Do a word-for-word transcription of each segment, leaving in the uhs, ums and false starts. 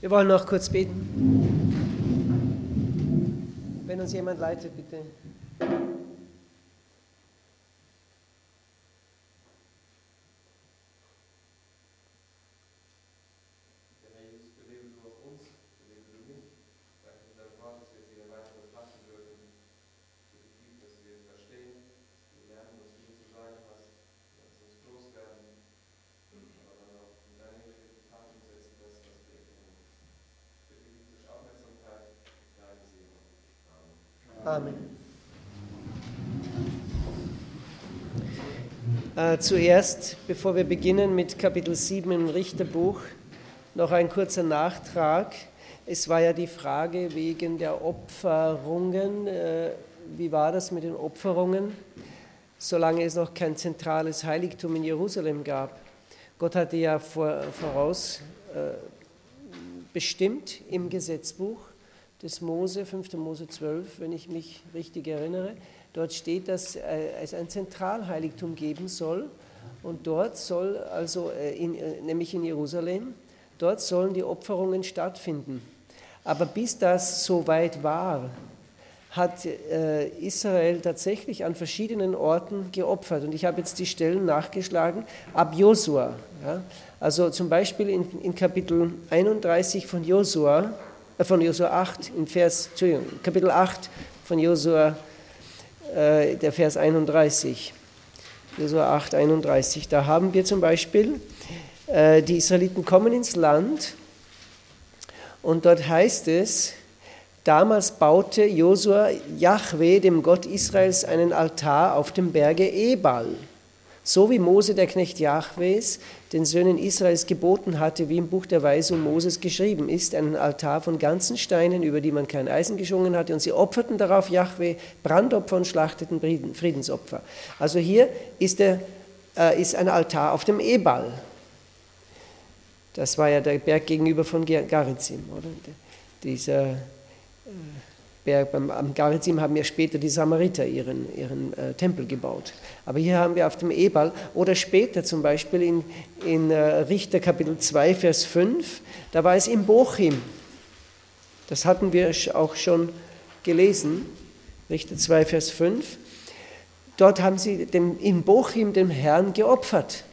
Wir wollen noch kurz beten. Wenn uns jemand leitet, bitte. Amen. Äh, zuerst, bevor wir beginnen mit Kapitel sieben im Richterbuch, noch ein kurzer Nachtrag. Es war ja die Frage wegen der Opferungen. Äh, wie war das mit den Opferungen, solange es noch kein zentrales Heiligtum in Jerusalem gab? Gott hatte ja vor, voraus äh, bestimmt im Gesetzbuch des Mose, fünfter Mose zwölf, wenn ich mich richtig erinnere. Dort steht, dass es ein Zentralheiligtum geben soll und dort soll, also in, nämlich in Jerusalem, dort sollen die Opferungen stattfinden. Aber bis das soweit war, hat Israel tatsächlich an verschiedenen Orten geopfert. Und ich habe jetzt die Stellen nachgeschlagen, ab Josua. Ja? Also zum Beispiel in, in Kapitel einunddreißig von Josua, von Josua acht, in Vers, Entschuldigung, Kapitel acht von Josua, äh, der Vers einunddreißig. Josua acht, einunddreißig. Da haben wir zum Beispiel, äh, die Israeliten kommen ins Land und dort heißt es, damals baute Josua Jahwe, dem Gott Israels, einen Altar auf dem Berge Ebal. So wie Mose, der Knecht Jahwes, den Söhnen Israels geboten hatte, wie im Buch der Weisung Moses geschrieben ist, einen Altar von ganzen Steinen, über die man kein Eisen geschwungen hatte, und sie opferten darauf Jahwe Brandopfer und schlachteten Friedensopfer. Also hier ist, der, äh, ist ein Altar auf dem Ebal. Das war ja der Berg gegenüber von Garizim, oder? Dieser äh, Berg, beim, am Garizim haben ja später die Samariter ihren, ihren äh, Tempel gebaut. Aber hier haben wir auf dem Ebal, oder später zum Beispiel in, in äh, Richter Kapitel zwei, Vers fünf, da war es in Bochim. Das hatten wir auch schon gelesen, Richter zwei, Vers fünf. Dort haben sie dem, in Bochim dem Herrn geopfert.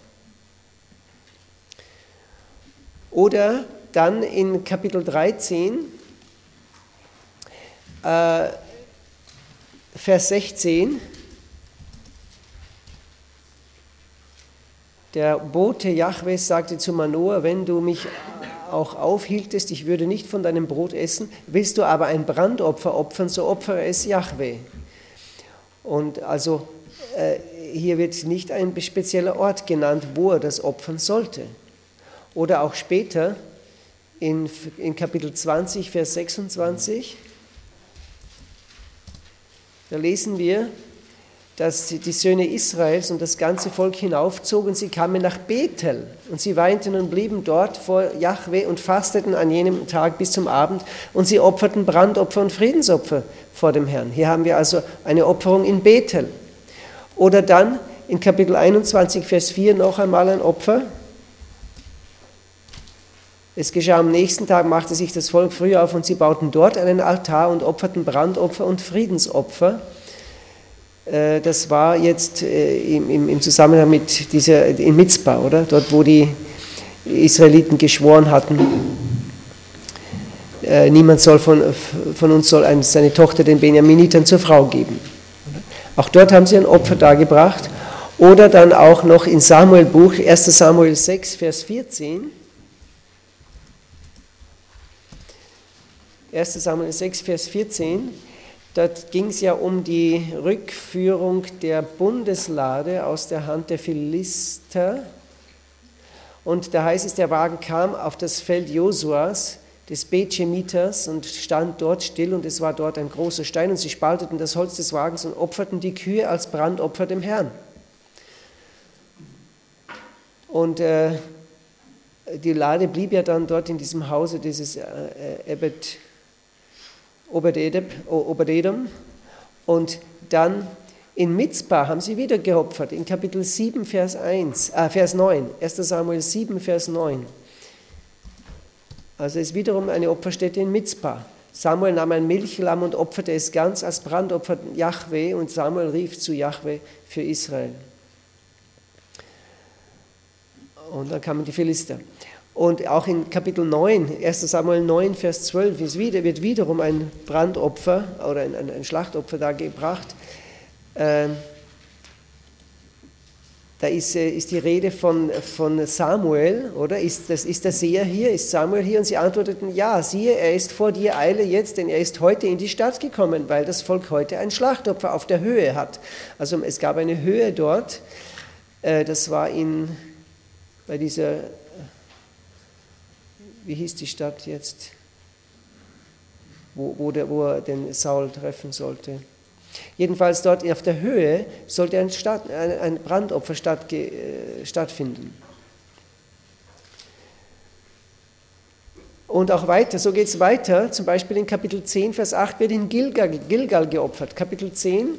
Oder dann in Kapitel dreizehn, äh, Vers sechzehn, der Bote Jahwes sagte zu Manoah, wenn du mich auch aufhieltest, ich würde nicht von deinem Brot essen, willst du aber ein Brandopfer opfern, so opfere es Jahwe. Und also äh, hier wird nicht ein spezieller Ort genannt, wo er das opfern sollte. Oder auch später in, in Kapitel zwanzig, Vers sechsundzwanzig, da lesen wir, dass die Söhne Israels und das ganze Volk hinaufzogen, sie kamen nach Bethel und sie weinten und blieben dort vor Jahwe und fasteten an jenem Tag bis zum Abend und sie opferten Brandopfer und Friedensopfer vor dem Herrn. Hier haben wir also eine Opferung in Bethel. Oder dann in Kapitel einundzwanzig, Vers vier noch einmal ein Opfer. Es geschah am nächsten Tag, machte sich das Volk früh auf und sie bauten dort einen Altar und opferten Brandopfer und Friedensopfer. Das war jetzt im, im Zusammenhang mit dieser, in Mizpah, oder? Dort, wo die Israeliten geschworen hatten, niemand soll von, von uns soll eine, seine Tochter den Benjaminitern zur Frau geben. Auch dort haben sie ein Opfer dargebracht. Oder dann auch noch in Samuel-Buch, erster Samuel sechs, Vers vierzehn. erster Samuel sechs, Vers vierzehn, dort ging es ja um die Rückführung der Bundeslade aus der Hand der Philister. Und da heißt es, der Wagen kam auf das Feld Josuas, des Bethschemiters, und stand dort still, und es war dort ein großer Stein, und sie spalteten das Holz des Wagens und opferten die Kühe als Brandopfer dem Herrn. Und äh, die Lade blieb ja dann dort in diesem Hause dieses äh, Ebed Obed-Edom, und dann in Mizpah haben sie wieder geopfert, in Kapitel sieben, Vers eins, äh, Vers neun, erster Samuel sieben, Vers neun. Also es ist wiederum eine Opferstätte in Mizpah. Samuel nahm ein Milchlamm und opferte es ganz als Brandopfer Jahwe und Samuel rief zu Jahwe für Israel. Und dann kamen die Philister. Und auch in Kapitel neun, erster Samuel neun, Vers zwölf, ist wieder, wird wiederum ein Brandopfer oder ein, ein, ein Schlachtopfer da gebracht. Ähm, da ist, ist die Rede von, von Samuel, oder? Ist, das, ist der Seher hier? Ist Samuel hier? Und sie antworteten, ja, siehe, er ist vor dir, eile jetzt, denn er ist heute in die Stadt gekommen, weil das Volk heute ein Schlachtopfer auf der Höhe hat. Also es gab eine Höhe dort, äh, das war in, bei dieser, wie hieß die Stadt jetzt, wo, wo, der, wo er den Saul treffen sollte. Jedenfalls dort auf der Höhe sollte ein, Stadt, ein Brandopfer statt, äh, stattfinden. Und auch weiter, so geht es weiter, zum Beispiel in Kapitel zehn, Vers acht wird in Gilgal, Gilgal geopfert. Kapitel zehn,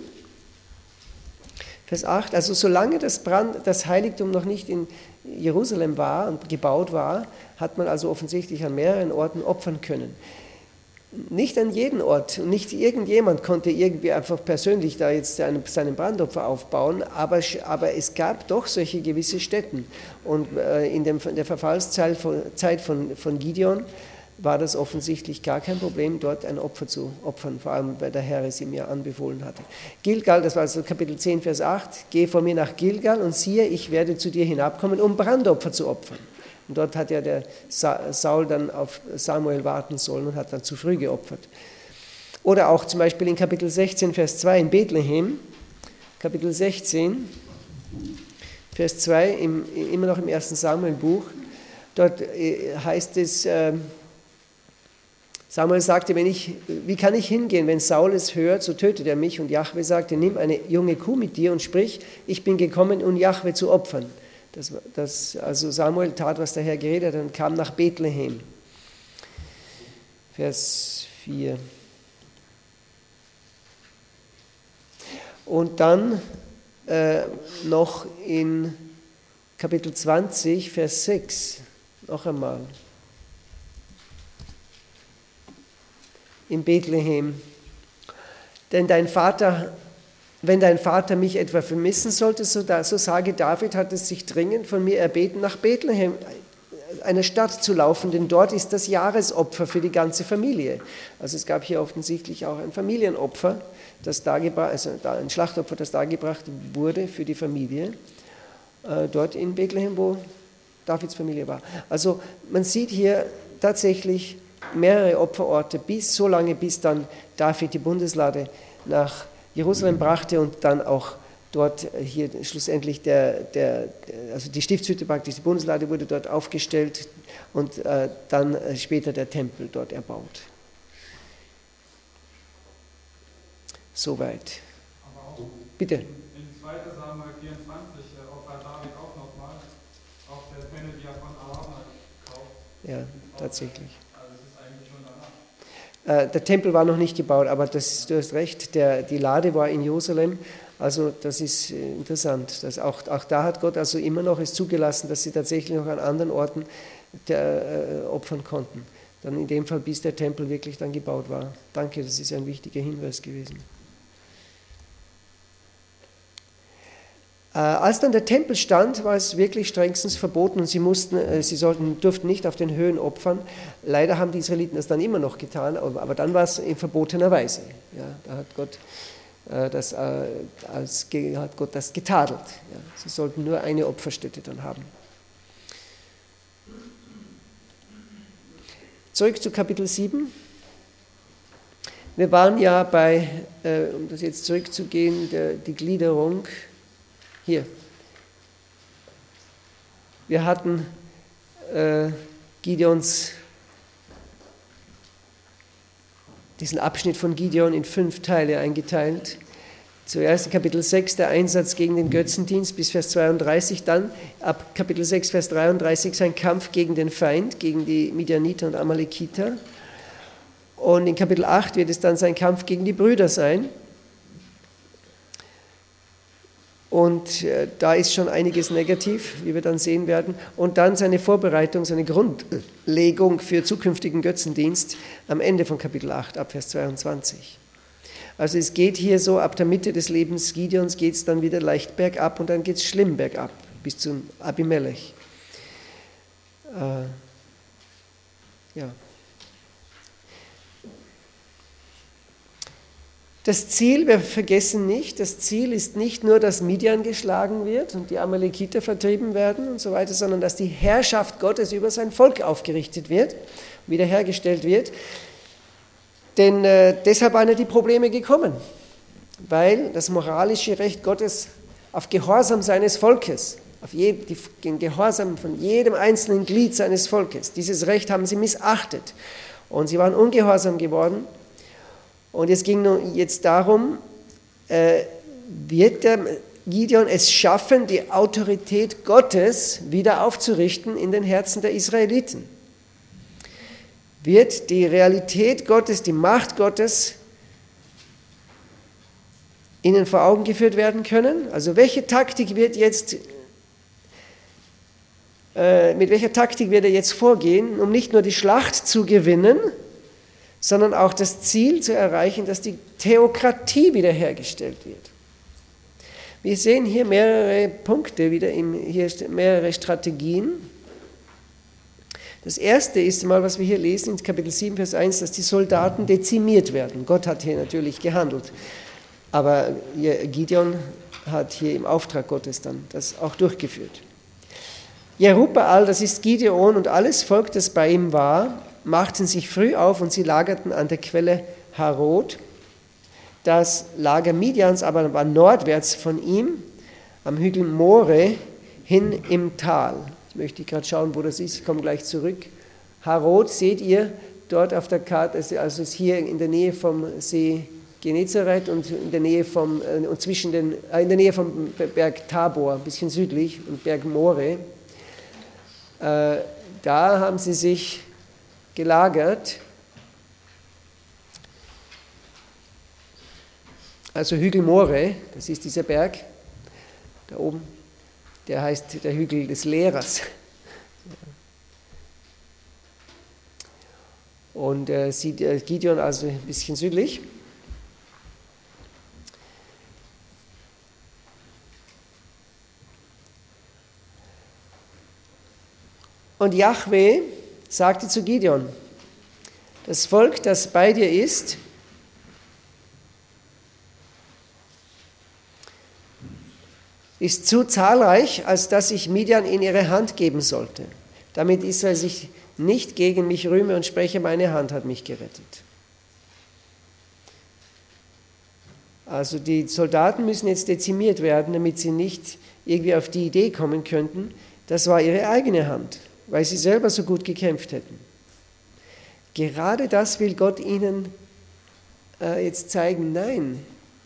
Vers acht, also solange das, Brand, das Heiligtum noch nicht in Jerusalem war und gebaut war, hat man also offensichtlich an mehreren Orten opfern können. Nicht an jedem Ort, nicht irgendjemand konnte irgendwie einfach persönlich da jetzt seinen, seinen Brandopfer aufbauen, aber, aber es gab doch solche gewisse Stätten. Und äh, in, dem, in der Verfallszeit von, Zeit von, von Gideon war das offensichtlich gar kein Problem, dort ein Opfer zu opfern, vor allem weil der Herr es ihm ja anbefohlen hatte. Gilgal, das war also Kapitel zehn, Vers acht, geh von mir nach Gilgal und siehe, ich werde zu dir hinabkommen, um Brandopfer zu opfern. Und dort hat ja der Saul dann auf Samuel warten sollen und hat dann zu früh geopfert. Oder auch zum Beispiel in Kapitel sechzehn, Vers zwei in Bethlehem, Kapitel sechzehn, Vers zwei, im, immer noch im ersten Samuel-Buch, dort heißt es, Samuel sagte, wenn ich, wie kann ich hingehen, wenn Saul es hört, so tötet er mich. Und Jahwe sagte, nimm eine junge Kuh mit dir und sprich, ich bin gekommen, um Jahwe zu opfern. Das, das, also Samuel tat, was der Herr geredet hat und kam nach Bethlehem. Vers vier. Und dann äh, noch in Kapitel zwanzig, Vers sechs, noch einmal. In Bethlehem. Denn dein Vater... Wenn dein Vater mich etwa vermissen sollte, so, da, so sage David, hat es sich dringend von mir erbeten, nach Bethlehem, einer Stadt zu laufen, denn dort ist das Jahresopfer für die ganze Familie. Also es gab hier offensichtlich auch ein Familienopfer, das dargebracht, also ein Schlachtopfer, das dargebracht wurde für die Familie, äh, dort in Bethlehem, wo Davids Familie war. Also man sieht hier tatsächlich mehrere Opferorte, bis so lange, bis dann David die Bundeslade nach Jerusalem brachte und dann auch dort hier schlussendlich der, der, also die Stiftshütte praktisch, die Bundeslade wurde dort aufgestellt und äh, dann später der Tempel dort erbaut. Soweit. Bitte. In zweiter Samuel vierundzwanzig opfert David auch nochmal auf der Quelle, die er von Arama kauft. Ja, tatsächlich. danach. Der Tempel war noch nicht gebaut, aber das, du hast recht, der, die Lade war in Jerusalem, also das ist interessant. Dass auch, auch da hat Gott also immer noch es zugelassen, dass sie tatsächlich noch an anderen Orten der, äh, opfern konnten. Dann in dem Fall, bis der Tempel wirklich dann gebaut war. Danke, das ist ein wichtiger Hinweis gewesen. Äh, als dann der Tempel stand, war es wirklich strengstens verboten und sie, mussten, äh, sie sollten, durften nicht auf den Höhen opfern. Leider haben die Israeliten das dann immer noch getan, aber, aber dann war es in verbotener Weise. Ja, da hat Gott, äh, das, äh, als, hat Gott das getadelt. Ja, sie sollten nur eine Opferstätte dann haben. Zurück zu Kapitel sieben. Wir waren ja bei, äh, um das jetzt zurückzugehen, der, die Gliederung. Hier. Wir hatten äh, Gideons, diesen Abschnitt von Gideon in fünf Teile eingeteilt. Zuerst in Kapitel sechs der Einsatz gegen den Götzendienst bis Vers zweiunddreißig, dann ab Kapitel sechs, Vers dreiunddreißig sein Kampf gegen den Feind, gegen die Midianiter und Amalekiter. Und in Kapitel acht wird es dann sein Kampf gegen die Brüder sein. Und äh, da ist schon einiges negativ, wie wir dann sehen werden. Und dann seine Vorbereitung, seine Grundlegung für zukünftigen Götzendienst am Ende von Kapitel acht, ab Vers zweiundzwanzig. Also es geht hier so, ab der Mitte des Lebens Gideons geht es dann wieder leicht bergab und dann geht es schlimm bergab, bis zum Abimelech. Äh, ja. Das Ziel, wir vergessen nicht, das Ziel ist nicht nur, dass Midian geschlagen wird und die Amalekiter vertrieben werden und so weiter, sondern dass die Herrschaft Gottes über sein Volk aufgerichtet wird, wiederhergestellt wird. Denn äh, deshalb waren ja die Probleme gekommen, weil das moralische Recht Gottes auf Gehorsam seines Volkes, auf je, die, den Gehorsam von jedem einzelnen Glied seines Volkes, dieses Recht haben sie missachtet und sie waren ungehorsam geworden. Und es ging nun jetzt darum, äh, wird der Gideon es schaffen, die Autorität Gottes wieder aufzurichten in den Herzen der Israeliten? Wird die Realität Gottes, die Macht Gottes ihnen vor Augen geführt werden können? Also welche Taktik wird jetzt, äh, mit welcher Taktik wird er jetzt vorgehen, um nicht nur die Schlacht zu gewinnen, sondern auch das Ziel zu erreichen, dass die Theokratie wiederhergestellt wird. Wir sehen hier mehrere Punkte, wieder im, hier mehrere Strategien. Das erste ist mal, was wir hier lesen in Kapitel sieben, Vers eins, dass die Soldaten dezimiert werden. Gott hat hier natürlich gehandelt, aber Gideon hat hier im Auftrag Gottes dann das auch durchgeführt. Jerubbaal, das ist Gideon und alles Volk, das bei ihm war, machten sich früh auf und sie lagerten an der Quelle Harod. Das Lager Midians aber war nordwärts von ihm, am Hügel More, hin im Tal. Ich möchte gerade schauen, wo das ist, ich komme gleich zurück. Harod seht ihr dort auf der Karte, also ist hier in der Nähe vom See Genezareth und in der Nähe vom, und zwischen den, in der Nähe vom Berg Tabor, ein bisschen südlich, und Berg More. Äh, da haben sie sich gelagert. Also Hügel More, das ist dieser Berg da oben, der heißt der Hügel des Lehrers. Und äh, sieht äh, Gideon also ein bisschen südlich. Und Jahwe sagte zu Gideon: Das Volk, das bei dir ist, ist zu zahlreich, als dass ich Midian in ihre Hand geben sollte, damit Israel sich nicht gegen mich rühme und spreche, meine Hand hat mich gerettet. Also die Soldaten müssen jetzt dezimiert werden, damit sie nicht irgendwie auf die Idee kommen könnten, das war ihre eigene Hand, weil sie selber so gut gekämpft hätten. Gerade das will Gott ihnen äh, jetzt zeigen, nein,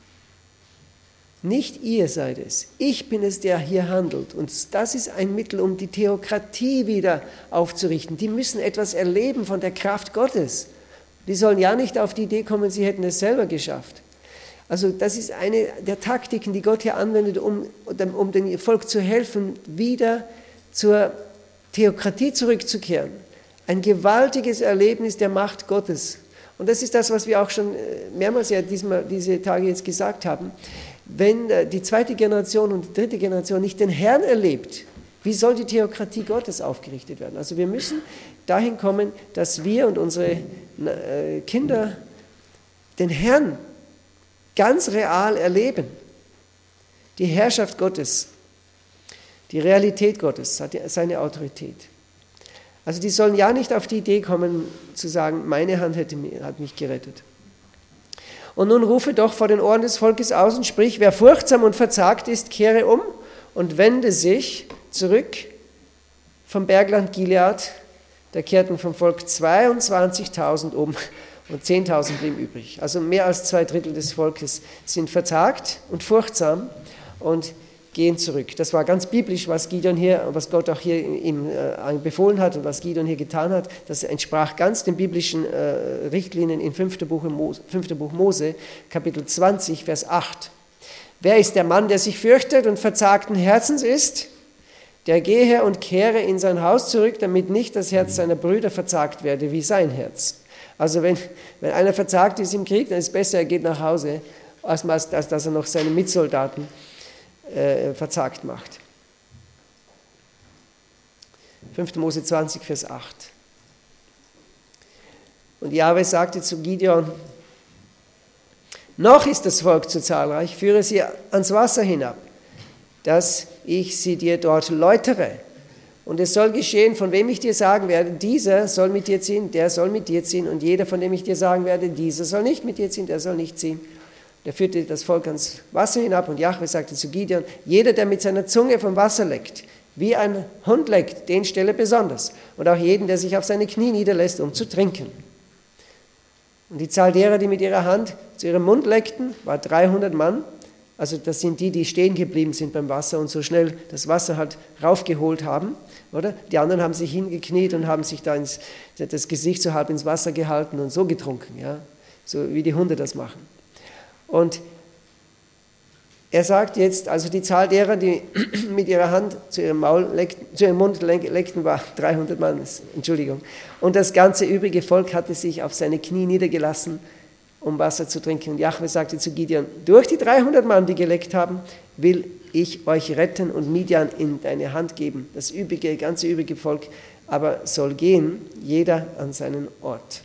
nicht ihr seid es, ich bin es, der hier handelt. Und das ist ein Mittel, um die Theokratie wieder aufzurichten. Die müssen etwas erleben von der Kraft Gottes. Die sollen ja nicht auf die Idee kommen, sie hätten es selber geschafft. Also das ist eine der Taktiken, die Gott hier anwendet, um, um dem Volk zu helfen, wieder zur Theokratie zurückzukehren. Ein gewaltiges Erlebnis der Macht Gottes. Und das ist das, was wir auch schon mehrmals ja diesmal, diese Tage jetzt gesagt haben. Wenn die zweite Generation und die dritte Generation nicht den Herrn erlebt, wie soll die Theokratie Gottes aufgerichtet werden? Also wir müssen dahin kommen, dass wir und unsere Kinder den Herrn ganz real erleben. Die Herrschaft Gottes, die Realität Gottes, seine Autorität. Also die sollen ja nicht auf die Idee kommen, zu sagen, meine Hand hätte, hat mich gerettet. Und nun rufe doch vor den Ohren des Volkes aus und sprich, wer furchtsam und verzagt ist, kehre um und wende sich zurück vom Bergland Gilead. Da kehrten vom Volk zweiundzwanzigtausend um und zehntausend blieben übrig. Also mehr als zwei Drittel des Volkes sind verzagt und furchtsam und gehen zurück. Das war ganz biblisch, was Gideon hier, was Gott auch hier ihm äh, befohlen hat und was Gideon hier getan hat. Das entsprach ganz den biblischen äh, Richtlinien in fünften Buch Mose, fünften Buch Mose, Kapitel zwanzig, Vers acht. Wer ist der Mann, der sich fürchtet und verzagten Herzens ist? Der gehe und kehre in sein Haus zurück, damit nicht das Herz seiner Brüder verzagt werde wie sein Herz. Also wenn, wenn einer verzagt ist im Krieg, dann ist es besser, er geht nach Hause, als, als dass er noch seine Mitsoldaten äh, verzagt macht. fünfter Mose zwanzig, Vers acht. Und Jahwe sagte zu Gideon, noch ist das Volk zu zahlreich, führe sie ans Wasser hinab, dass ich sie dir dort läutere. Und es soll geschehen, von wem ich dir sagen werde, dieser soll mit dir ziehen, der soll mit dir ziehen, und jeder, von dem ich dir sagen werde, dieser soll nicht mit dir ziehen, der soll nicht ziehen. Der führte das Volk ans Wasser hinab, und Jahwe sagte zu Gideon, jeder, der mit seiner Zunge vom Wasser leckt, wie ein Hund leckt, den stelle besonders, und auch jeden, der sich auf seine Knie niederlässt, um zu trinken. Und die Zahl derer, die mit ihrer Hand zu ihrem Mund leckten, war dreihundert Mann. Also das sind die, die stehen geblieben sind beim Wasser und so schnell das Wasser halt raufgeholt haben, oder? Die anderen haben sich hingekniet und haben sich da ins, das Gesicht so halb ins Wasser gehalten und so getrunken, ja? So wie die Hunde das machen. Und er sagt jetzt, also die Zahl derer, die mit ihrer Hand zu ihrem, Maul leckten, zu ihrem Mund leckten, war dreihundert Mann, Entschuldigung. Und das ganze übrige Volk hatte sich auf seine Knie niedergelassen, um Wasser zu trinken. Und Jahwe sagte zu Gideon, durch die dreihundert Mann, die geleckt haben, will ich euch retten und Midian in deine Hand geben. Das übrige, ganze übrige Volk aber soll gehen, jeder an seinen Ort.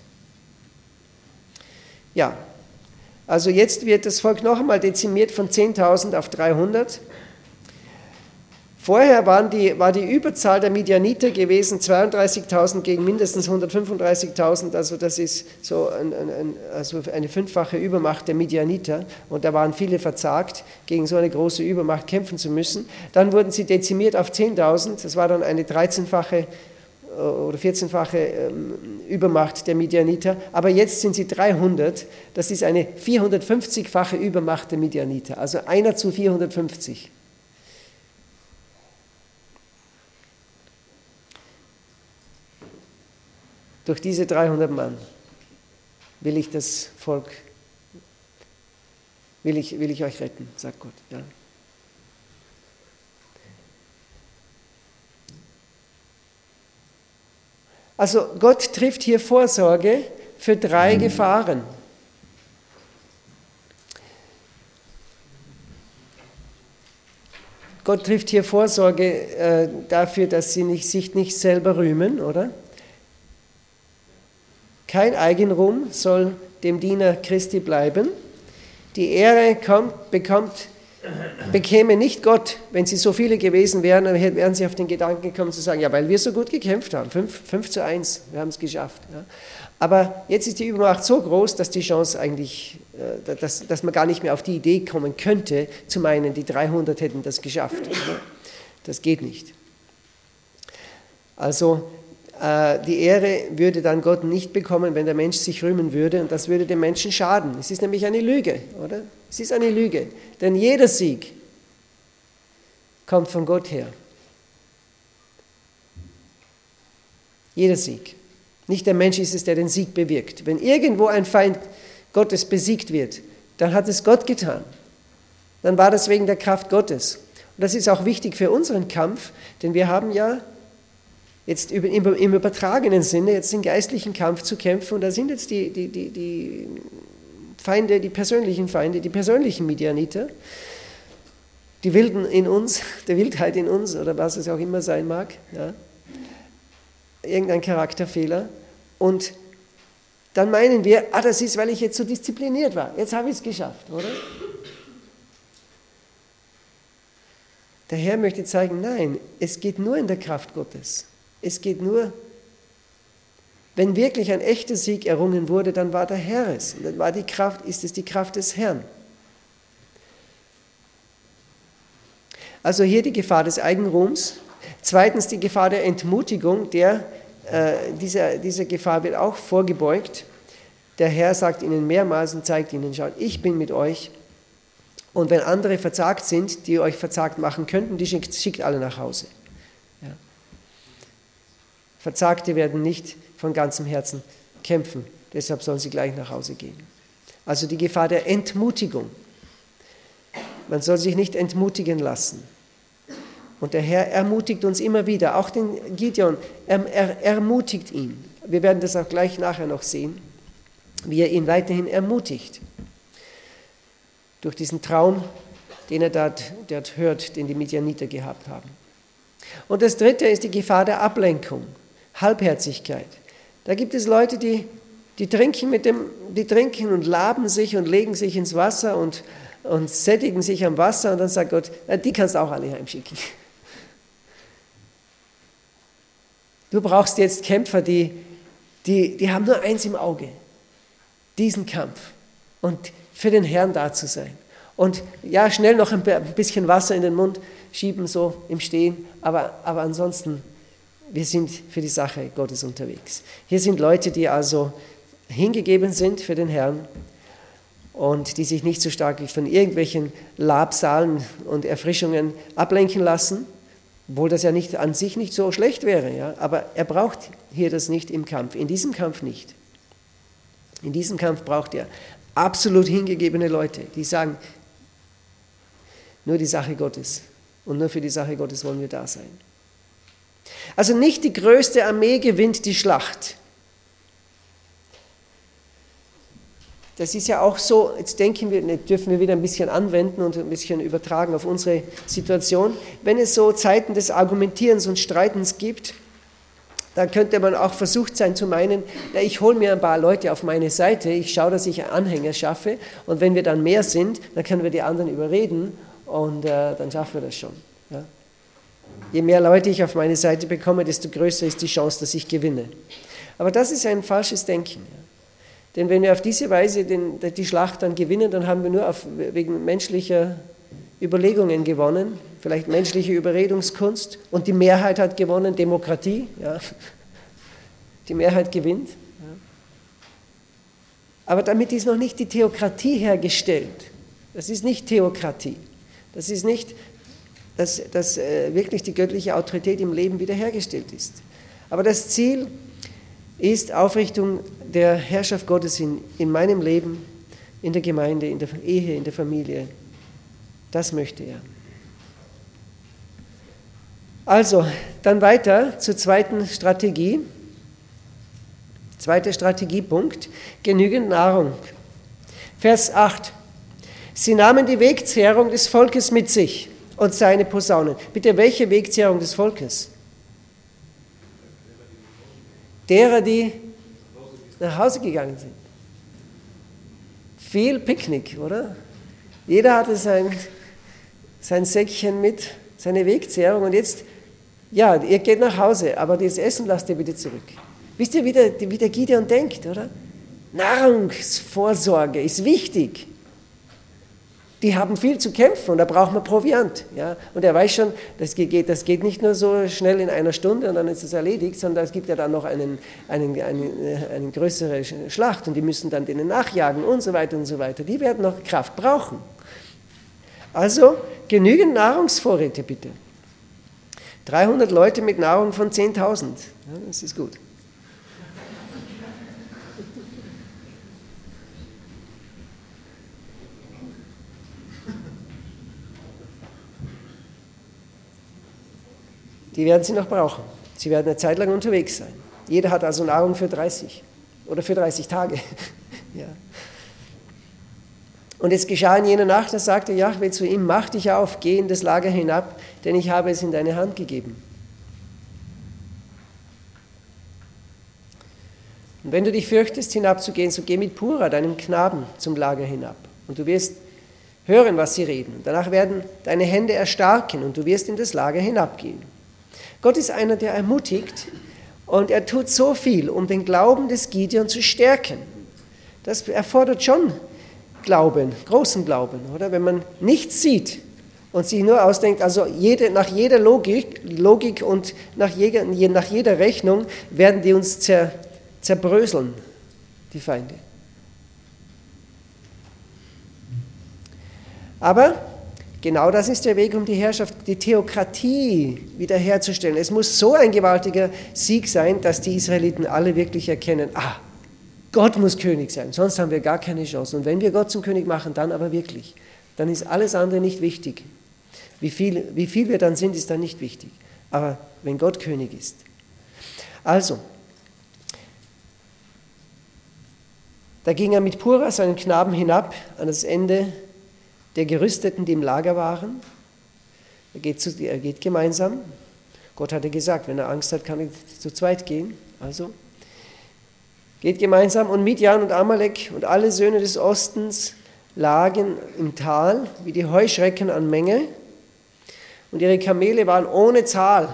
Ja, also jetzt wird das Volk noch einmal dezimiert von zehntausend auf dreihundert. Vorher waren die, war die Überzahl der Midianiter gewesen zweiunddreißigtausend gegen mindestens hundertfünfunddreißigtausend, also das ist so ein, ein, also eine fünffache Übermacht der Midianiter, und da waren viele verzagt, gegen so eine große Übermacht kämpfen zu müssen. Dann wurden sie dezimiert auf zehntausend, das war dann eine dreizehnfache oder vierzehnfache Übermacht der Midianiter, aber jetzt sind sie dreihundert, das ist eine vierhundertfünfzigfache Übermacht der Midianiter, also einer zu vierhundertfünfzig. Durch diese dreihundert Mann will ich das Volk, will ich, will ich euch retten, sagt Gott. Ja. Also Gott trifft hier Vorsorge für drei Gefahren. Gott trifft hier Vorsorge äh, dafür, dass sie nicht, sich nicht selber rühmen, oder? Kein Eigenruhm soll dem Diener Christi bleiben. Die Ehre kommt, bekommt, bekäme nicht Gott, wenn sie so viele gewesen wären, dann wären sie auf den Gedanken gekommen zu sagen, ja, weil wir so gut gekämpft haben, fünf zu eins, wir haben es geschafft. Ja. Aber jetzt ist die Übermacht so groß, dass die Chance eigentlich, dass, dass man gar nicht mehr auf die Idee kommen könnte, zu meinen, die dreihundert hätten das geschafft. Das geht nicht. Also die Ehre würde dann Gott nicht bekommen, wenn der Mensch sich rühmen würde, und das würde dem Menschen schaden. Es ist nämlich eine Lüge, oder? Es ist eine Lüge, denn jeder Sieg kommt von Gott her. Jeder Sieg. Nicht der Mensch ist es, der den Sieg bewirkt. Wenn irgendwo ein Feind Gottes besiegt wird, dann hat es Gott getan. Dann war das wegen der Kraft Gottes. Und das ist auch wichtig für unseren Kampf, denn wir haben ja jetzt im übertragenen Sinne jetzt den geistlichen Kampf zu kämpfen, und da sind jetzt die, die, die, die Feinde, die persönlichen Feinde, die persönlichen Midianiter, die Wilden in uns, der Wildheit in uns oder was es auch immer sein mag, ja, irgendein Charakterfehler, und dann meinen wir, ah, das ist, weil ich jetzt so diszipliniert war, jetzt habe ich es geschafft, oder? Der Herr möchte zeigen, nein, es geht nur in der Kraft Gottes. Es geht nur, wenn wirklich ein echter Sieg errungen wurde, dann war der Herr es. Und dann war die Kraft, ist es die Kraft des Herrn. Also hier die Gefahr des Eigenruhms. Zweitens die Gefahr der Entmutigung. Der, äh, dieser, dieser Gefahr wird auch vorgebeugt. Der Herr sagt ihnen mehrmals und zeigt ihnen, schaut, ich bin mit euch. Und wenn andere verzagt sind, die euch verzagt machen könnten, die schickt, schickt alle nach Hause. Ja. Verzagte werden nicht von ganzem Herzen kämpfen, deshalb sollen sie gleich nach Hause gehen. Also die Gefahr der Entmutigung. Man soll sich nicht entmutigen lassen. Und der Herr ermutigt uns immer wieder, auch den Gideon, er, er ermutigt ihn. Wir werden das auch gleich nachher noch sehen, wie er ihn weiterhin ermutigt. Durch diesen Traum, den er dort, dort hört, den die Midianiter gehabt haben. Und das Dritte ist die Gefahr der Ablenkung, Halbherzigkeit. Da gibt es Leute, die, die, trinken, mit dem, die trinken und laben sich und legen sich ins Wasser und, und sättigen sich am Wasser und dann sagt Gott, die kannst du auch alle heimschicken. Du brauchst jetzt Kämpfer, die, die, die haben nur eins im Auge, diesen Kampf und für den Herrn da zu sein. Und ja, schnell noch ein bisschen Wasser in den Mund schieben, so im Stehen, aber, aber ansonsten, wir sind für die Sache Gottes unterwegs. Hier sind Leute, die also hingegeben sind für den Herrn und die sich nicht so stark von irgendwelchen Labsalen und Erfrischungen ablenken lassen, obwohl das ja nicht, an sich nicht so schlecht wäre, ja? Aber er braucht hier das nicht im Kampf, in diesem Kampf nicht. In diesem Kampf braucht er absolut hingegebene Leute, die sagen, nur die Sache Gottes und nur für die Sache Gottes wollen wir da sein. Also nicht die größte Armee gewinnt die Schlacht. Das ist ja auch so, jetzt denken wir, dürfen wir wieder ein bisschen anwenden und ein bisschen übertragen auf unsere Situation. Wenn es so Zeiten des Argumentierens und Streitens gibt, dann könnte man auch versucht sein zu meinen, ja, ich hole mir ein paar Leute auf meine Seite, ich schaue, dass ich Anhänger schaffe und wenn wir dann mehr sind, dann können wir die anderen überreden und äh, dann schaffen wir das schon. Ja? Je mehr Leute ich auf meine Seite bekomme, desto größer ist die Chance, dass ich gewinne. Aber das ist ein falsches Denken. Ja? Denn wenn wir auf diese Weise den, die Schlacht dann gewinnen, dann haben wir nur auf, wegen menschlicher Überlegungen gewonnen, vielleicht menschliche Überredungskunst und die Mehrheit hat gewonnen, Demokratie, ja. Die Mehrheit gewinnt. Ja. Aber damit ist noch nicht die Theokratie hergestellt. Das ist nicht Theokratie. Das ist nicht, dass, dass äh, wirklich die göttliche Autorität im Leben wiederhergestellt ist. Aber das Ziel ist Aufrichtung der Herrschaft Gottes in, in meinem Leben, in der Gemeinde, in der Ehe, in der Familie. Das möchte er. Also, dann weiter zur zweiten Strategie. Zweiter Strategiepunkt, genügend Nahrung. Vers acht. Sie nahmen die Wegzehrung des Volkes mit sich und seine Posaunen. Bitte, welche Wegzehrung des Volkes? Derer, die nach Hause gegangen sind. Viel Picknick, oder? Jeder hatte sein, sein Säckchen mit, seine Wegzehrung und jetzt, ja, ihr geht nach Hause, aber das Essen lasst ihr bitte zurück. Wisst ihr, wie der, wie der Gideon denkt, oder? Nahrungsvorsorge ist wichtig. Die haben viel zu kämpfen und da braucht man Proviant. Ja? Und er weiß schon, das geht, das geht nicht nur so schnell in einer Stunde und dann ist es erledigt, sondern es gibt ja dann noch einen, einen, einen, eine größere Schlacht und die müssen dann denen nachjagen und so weiter und so weiter. Die werden noch Kraft brauchen. Also genügend Nahrungsvorräte bitte. dreihundert Leute mit Nahrung von zehntausend. Ja, das ist gut. Die werden sie noch brauchen. Sie werden eine Zeit lang unterwegs sein. Jeder hat also Nahrung für dreißig oder für dreißig Tage. Ja. Und es geschah in jener Nacht, da sagte Jahwe zu ihm, mach dich auf, geh in das Lager hinab, denn ich habe es in deine Hand gegeben. Und wenn du dich fürchtest, hinabzugehen, so geh mit Pura, deinem Knaben, zum Lager hinab. Und du wirst hören, was sie reden. Und danach werden deine Hände erstarken und du wirst in das Lager hinabgehen. Gott ist einer, der ermutigt und er tut so viel, um den Glauben des Gideon zu stärken. Das erfordert schon Glauben, großen Glauben, oder? Wenn man nichts sieht und sich nur ausdenkt, also jede, nach jeder Logik, Logik und nach jeder, nach jeder Rechnung werden die uns zer, zerbröseln, die Feinde. Aber genau das ist der Weg, um die Herrschaft, die Theokratie wiederherzustellen. Es muss so ein gewaltiger Sieg sein, dass die Israeliten alle wirklich erkennen, ah, Gott muss König sein, sonst haben wir gar keine Chance. Und wenn wir Gott zum König machen, dann aber wirklich. dann ist alles andere nicht wichtig. Wie viel, wie viel wir dann sind, ist dann nicht wichtig. Aber wenn Gott König ist. Also, da ging er mit Purah, seinem Knaben, hinab an das Ende der Gerüsteten, die im Lager waren. Er geht, zu, er geht gemeinsam. Gott hatte gesagt, wenn er Angst hat, kann er zu zweit gehen. Also geht gemeinsam. Und Midian und Amalek und alle Söhne des Ostens lagen im Tal wie die Heuschrecken an Menge. Und ihre Kamele waren ohne Zahl,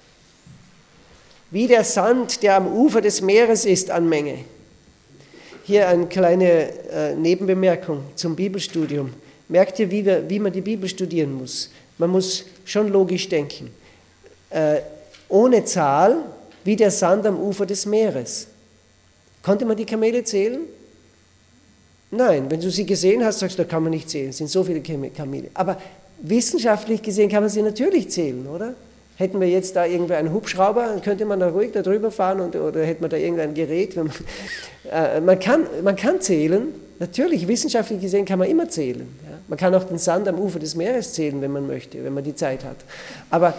wie der Sand, der am Ufer des Meeres ist, an Menge. Hier eine kleine äh, Nebenbemerkung zum Bibelstudium. Merkt ihr, wie, wir, wie man die Bibel studieren muss? Man muss schon logisch denken. Äh, ohne Zahl, wie der Sand am Ufer des Meeres. Konnte man die Kamele zählen? Nein, wenn du sie gesehen hast, sagst du, da kann man nicht zählen, es sind so viele Kamele. Aber wissenschaftlich gesehen kann man sie natürlich zählen, oder? Hätten wir jetzt da irgendwie einen Hubschrauber, dann könnte man da ruhig da drüber fahren und, oder hätte man da irgendein Gerät. Wenn man, äh, man, kann, man kann zählen, natürlich, wissenschaftlich gesehen kann man immer zählen. Ja? Man kann auch den Sand am Ufer des Meeres zählen, wenn man möchte, wenn man die Zeit hat. Aber,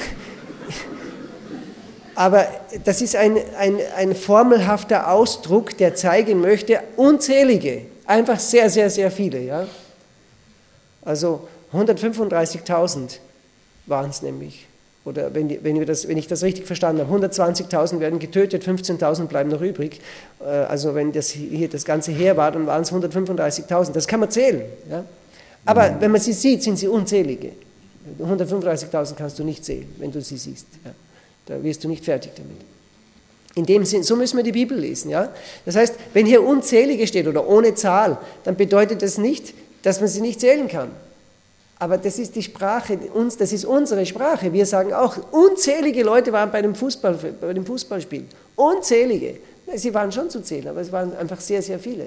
aber das ist ein, ein, ein formelhafter Ausdruck, der zeigen möchte, unzählige, einfach sehr, sehr, sehr viele. Ja? Also hundertfünfunddreißigtausend waren es nämlich. Oder wenn, wenn, wir das, wenn ich das richtig verstanden habe, hundertzwanzigtausend werden getötet, fünfzehntausend bleiben noch übrig. Also wenn das hier das ganze Heer war, dann waren es hundertfünfunddreißigtausend. Das kann man zählen. Ja? Aber wenn man sie sieht, sind sie unzählige. hundertfünfunddreißigtausend kannst du nicht zählen, wenn du sie siehst. Ja? Da wirst du nicht fertig damit. In dem Sinn, so müssen wir die Bibel lesen. Ja? Das heißt, wenn hier unzählige steht oder ohne Zahl, dann bedeutet das nicht, dass man sie nicht zählen kann. Aber das ist die Sprache, das ist unsere Sprache. Wir sagen auch, unzählige Leute waren bei dem, Fußball, bei dem Fußballspiel. Unzählige. Sie waren schon zu zählen, aber es waren einfach sehr, sehr viele.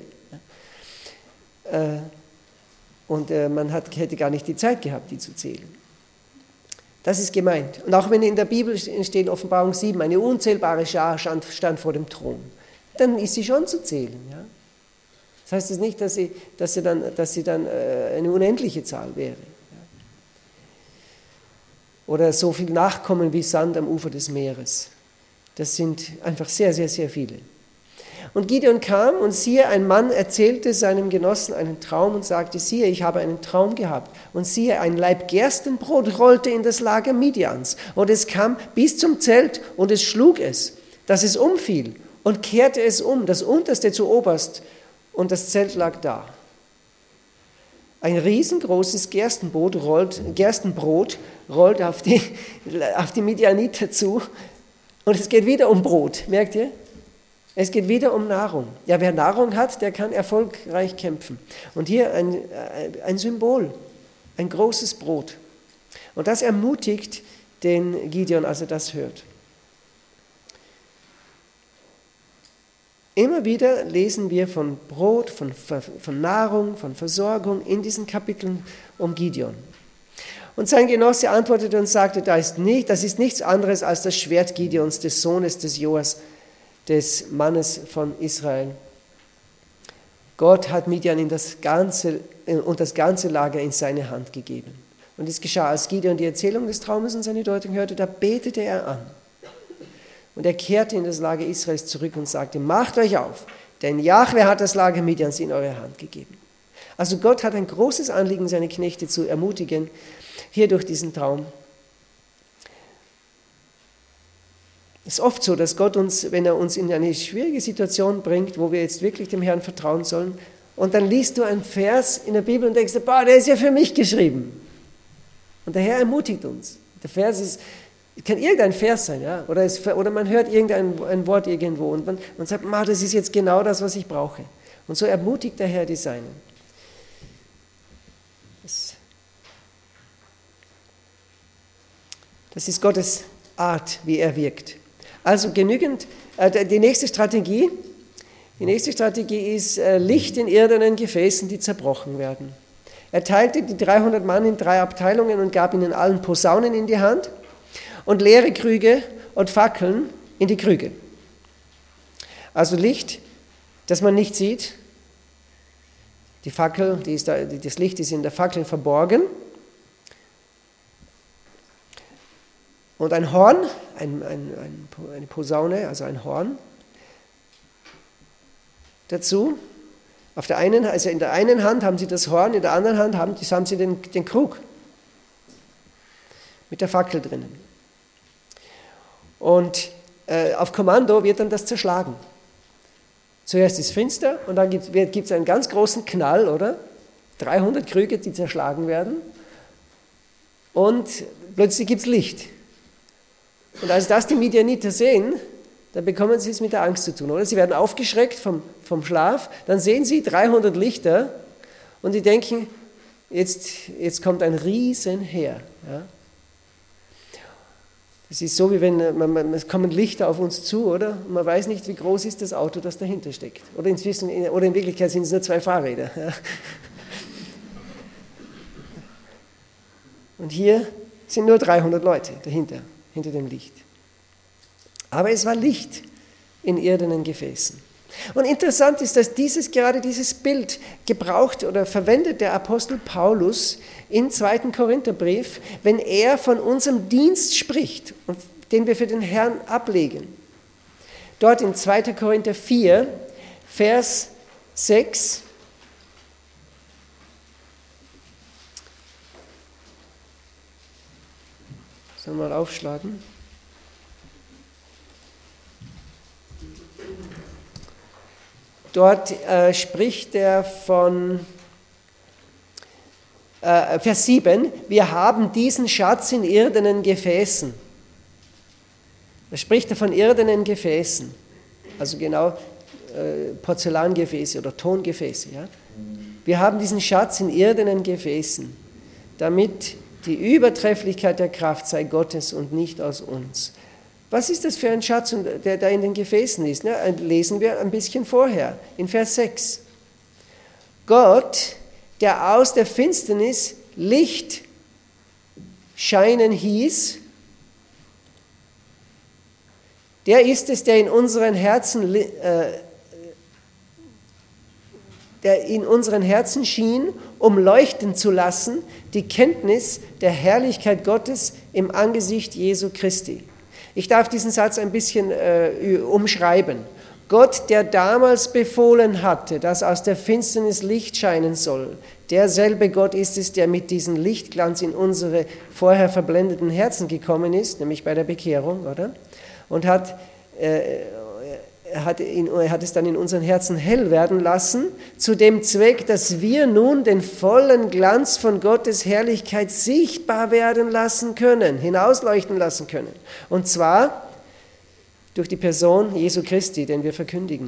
Und man hat, hätte gar nicht die Zeit gehabt, die zu zählen. Das ist gemeint. Und auch wenn in der Bibel steht, in Offenbarung sieben, eine unzählbare Schar stand, stand vor dem Thron, dann ist sie schon zu zählen. Ja? Das heißt es nicht, dass sie, dass sie dann, dass sie dann eine unendliche Zahl wäre. Oder so viel Nachkommen wie Sand am Ufer des Meeres. Das sind einfach sehr, sehr, sehr viele. Und Gideon kam und siehe, ein Mann erzählte seinem Genossen einen Traum und sagte, siehe, ich habe einen Traum gehabt. Und siehe, ein Laib Gerstenbrot rollte in das Lager Midians. Und es kam bis zum Zelt und es schlug es, dass es umfiel und kehrte es um, das unterste zu oberst. Und das Zelt lag da. Ein riesengroßes Gerstenbrot rollt, Gerstenbrot rollt auf die, auf die Midianiter zu und es geht wieder um Brot, merkt ihr? Es geht wieder um Nahrung. Ja, wer Nahrung hat, der kann erfolgreich kämpfen. Und hier ein, ein Symbol, ein großes Brot. Und das ermutigt den Gideon, als er das hört. Immer wieder lesen wir von Brot, von, von Nahrung, von Versorgung in diesen Kapiteln um Gideon. Und sein Genosse antwortete und sagte, das ist, nicht, das ist nichts anderes als das Schwert Gideons, des Sohnes des Joas, des Mannes von Israel. Gott hat Midian in das ganze, und das ganze Lager in seine Hand gegeben. Und es geschah, als Gideon die Erzählung des Traumes und seine Deutung hörte, da betete er an. Und er kehrte in das Lager Israels zurück und sagte, macht euch auf, denn Jahwe hat das Lager Midians in eure Hand gegeben. Also Gott hat ein großes Anliegen, seine Knechte zu ermutigen, hier durch diesen Traum. Es ist oft so, dass Gott uns, wenn er uns in eine schwierige Situation bringt, wo wir jetzt wirklich dem Herrn vertrauen sollen, und dann liest du einen Vers in der Bibel und denkst, boah, der ist ja für mich geschrieben. Und der Herr ermutigt uns. Der Vers ist, kann irgendein Vers sein, ja? oder, es, oder man hört irgendein ein Wort irgendwo und man, man sagt, Ma, das ist jetzt genau das, was ich brauche. Und so ermutigt der Herr die Seinen. Das, das ist Gottes Art, wie er wirkt. Also genügend, äh, die nächste Strategie, die nächste Strategie ist äh, Licht in irdenen Gefäßen, die zerbrochen werden. Er teilte die dreihundert Mann in drei Abteilungen und gab ihnen allen Posaunen in die Hand und leere Krüge und Fackeln in die Krüge. Also Licht, das man nicht sieht, Die Fackel, die ist da, das Licht ist in der Fackel verborgen. Und ein Horn, ein, ein, ein, eine Posaune, also ein Horn dazu. Auf der einen, also in der einen Hand haben sie das Horn, in der anderen Hand haben, haben sie den, den Krug mit der Fackel drinnen. Und äh, auf Kommando wird dann das zerschlagen. Zuerst ist finster und dann gibt es einen ganz großen Knall, oder? dreihundert Krüge, die zerschlagen werden. Und plötzlich gibt es Licht. Und als das die Midianiter sehen, dann bekommen sie es mit der Angst zu tun, oder? Sie werden aufgeschreckt vom, vom Schlaf, dann sehen sie dreihundert Lichter und die denken, jetzt, jetzt kommt ein Riesenheer. Ja? Das ist so, wie wenn man, man, es kommen Lichter auf uns zu, oder? Und man weiß nicht, wie groß ist das Auto, das dahinter steckt. Oder, inzwischen, oder in Wirklichkeit sind es nur zwei Fahrräder. Ja? Und hier sind nur dreihundert Leute dahinter, hinter dem Licht. Aber es war Licht in irdenen Gefäßen. Und interessant ist, dass dieses, gerade dieses Bild gebraucht oder verwendet der Apostel Paulus im zweiten Korintherbrief, wenn er von unserem Dienst spricht, den wir für den Herrn ablegen. Dort in zweiter Korinther vier, Vers sechs. Sollen wir mal aufschlagen? Dort äh, spricht er von äh, Vers sieben, wir haben diesen Schatz in irdenen Gefäßen. Da spricht er von irdenen Gefäßen, also genau äh, Porzellangefäße oder Tongefäße. Ja? Wir haben diesen Schatz in irdenen Gefäßen, damit die Übertrefflichkeit der Kraft sei Gottes und nicht aus uns. Was ist das für ein Schatz, der da in den Gefäßen ist? Lesen wir ein bisschen vorher, in Vers sechs. Gott, der aus der Finsternis Licht scheinen hieß, der ist es, der in unseren Herzen, äh, der in unseren Herzen schien, um leuchten zu lassen, die Kenntnis der Herrlichkeit Gottes im Angesicht Jesu Christi. Ich darf diesen Satz ein bisschen äh, umschreiben. Gott, der damals befohlen hatte, dass aus der Finsternis Licht scheinen soll, derselbe Gott ist es, der mit diesem Lichtglanz in unsere vorher verblendeten Herzen gekommen ist, nämlich bei der Bekehrung, oder? Und hat, äh, er, hat in, er hat es dann in unseren Herzen hell werden lassen, zu dem Zweck, dass wir nun den vollen Glanz von Gottes Herrlichkeit sichtbar werden lassen können, hinausleuchten lassen können. Und zwar durch die Person Jesu Christi, den wir verkündigen.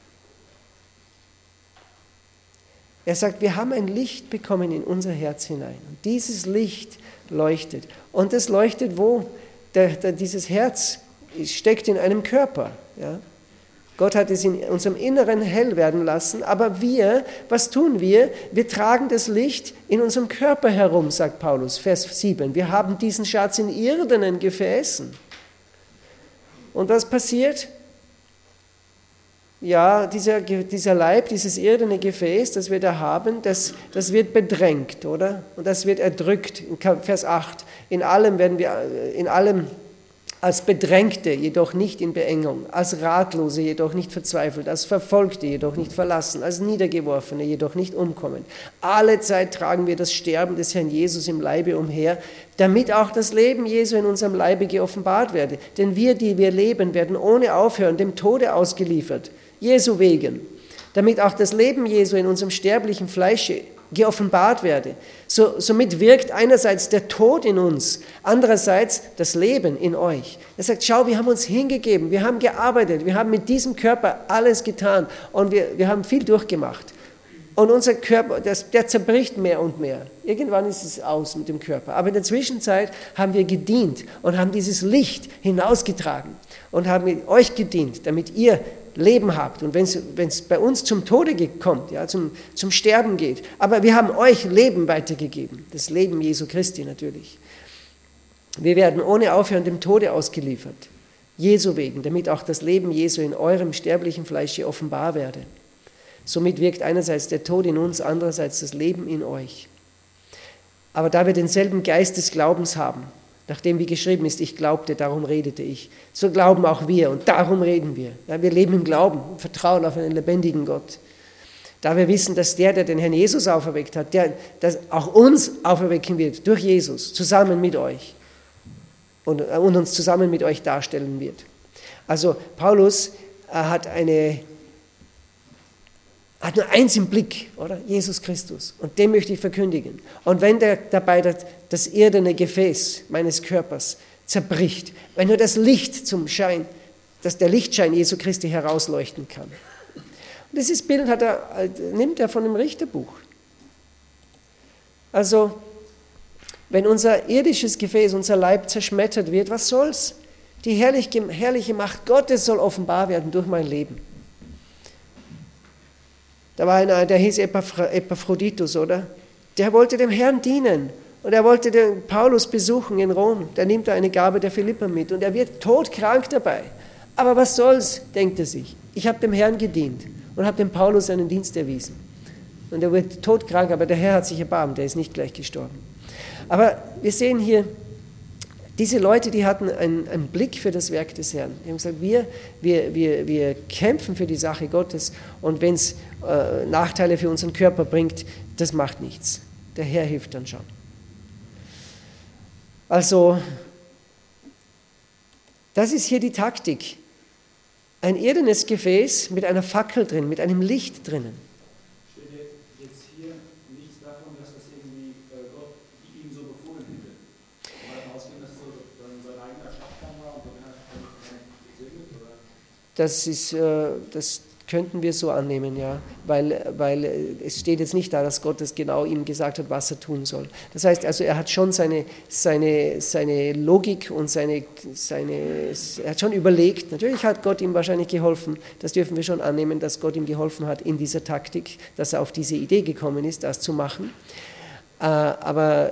Er sagt, wir haben ein Licht bekommen in unser Herz hinein. Und dieses Licht leuchtet. Und es leuchtet wo? Der, der, dieses Herz steckt in einem Körper. Ja? Gott hat es in unserem Inneren hell werden lassen, aber wir, was tun wir? Wir tragen das Licht in unserem Körper herum, sagt Paulus, Vers sieben. Wir haben diesen Schatz in irdenen Gefäßen. Und was passiert? Ja, dieser, dieser Leib, dieses irdene Gefäß, das wir da haben, das, das wird bedrängt, oder? Und das wird erdrückt, in Vers acht. In allem werden wir, in allem als Bedrängte, jedoch nicht in Beengung, als Ratlose, jedoch nicht verzweifelt, als Verfolgte, jedoch nicht verlassen, als Niedergeworfene, jedoch nicht umkommen. Alle Zeit tragen wir das Sterben des Herrn Jesus im Leibe umher, damit auch das Leben Jesu in unserem Leibe geoffenbart werde. Denn wir, die wir leben, werden ohne Aufhören dem Tode ausgeliefert, Jesu wegen, damit auch das Leben Jesu in unserem sterblichen Fleische geoffenbart werde. So, somit wirkt einerseits der Tod in uns, andererseits das Leben in euch. Er sagt, schau, wir haben uns hingegeben, wir haben gearbeitet, wir haben mit diesem Körper alles getan und wir, wir haben viel durchgemacht. Und unser Körper, das, der zerbricht mehr und mehr. Irgendwann ist es aus mit dem Körper. Aber in der Zwischenzeit haben wir gedient und haben dieses Licht hinausgetragen und haben mit euch gedient, damit ihr Leben habt. Und wenn es bei uns zum Tode kommt, ja, zum, zum Sterben geht, aber wir haben euch Leben weitergegeben, das Leben Jesu Christi natürlich. Wir werden ohne Aufhören dem Tode ausgeliefert, Jesu wegen, damit auch das Leben Jesu in eurem sterblichen Fleische offenbar werde. Somit wirkt einerseits der Tod in uns, andererseits das Leben in euch. Aber da wir denselben Geist des Glaubens haben, nachdem wie geschrieben ist, ich glaubte, darum redete ich, so glauben auch wir und darum reden wir. Ja, wir leben im Glauben, im Vertrauen auf einen lebendigen Gott. Da wir wissen, dass der, der den Herrn Jesus auferweckt hat, der das auch uns auferwecken wird, durch Jesus, zusammen mit euch und, und uns zusammen mit euch darstellen wird. Also Paulus hat eine hat nur eins im Blick, oder? Jesus Christus. Und den möchte ich verkündigen. Und wenn der, dabei das, das irdene Gefäß meines Körpers zerbricht, wenn nur das Licht zum Schein, dass der Lichtschein Jesu Christi herausleuchten kann. Und dieses Bild hat er, nimmt er von dem Richterbuch. Also, wenn unser irdisches Gefäß, unser Leib zerschmettert wird, was soll's? Die herrliche, herrliche Macht Gottes soll offenbar werden durch mein Leben. Da war einer, der hieß Epaphroditus, oder? Der wollte dem Herrn dienen und er wollte den Paulus besuchen in Rom. Da nimmt er eine Gabe der Philipper mit und er wird todkrank dabei. Aber was soll's, denkt er sich. Ich habe dem Herrn gedient und habe dem Paulus einen Dienst erwiesen. Und er wird todkrank, aber der Herr hat sich erbarmt, der ist nicht gleich gestorben. Aber wir sehen hier, diese Leute, die hatten einen, einen Blick für das Werk des Herrn. Die haben gesagt, wir, wir, wir, wir kämpfen für die Sache Gottes und wenn es äh, Nachteile für unseren Körper bringt, das macht nichts. Der Herr hilft dann schon. Also, das ist hier die Taktik. Ein irdenes Gefäß mit einer Fackel drin, mit einem Licht drinnen. Steht jetzt hier nichts davon, dass das irgendwie äh, Gott ihm so befohlen hätte. Mal davon ausgehen, dass es so dann sein eigener Schaffplan war und dann hat er gesegnet, oder? Das ist, äh, das könnten wir so annehmen, ja, weil, weil es steht jetzt nicht da, dass Gott es genau ihm gesagt hat, was er tun soll. Das heißt also, er hat schon seine, seine, seine Logik und seine, seine, er hat schon überlegt, natürlich hat Gott ihm wahrscheinlich geholfen, das dürfen wir schon annehmen, dass Gott ihm geholfen hat in dieser Taktik, dass er auf diese Idee gekommen ist, das zu machen. Aber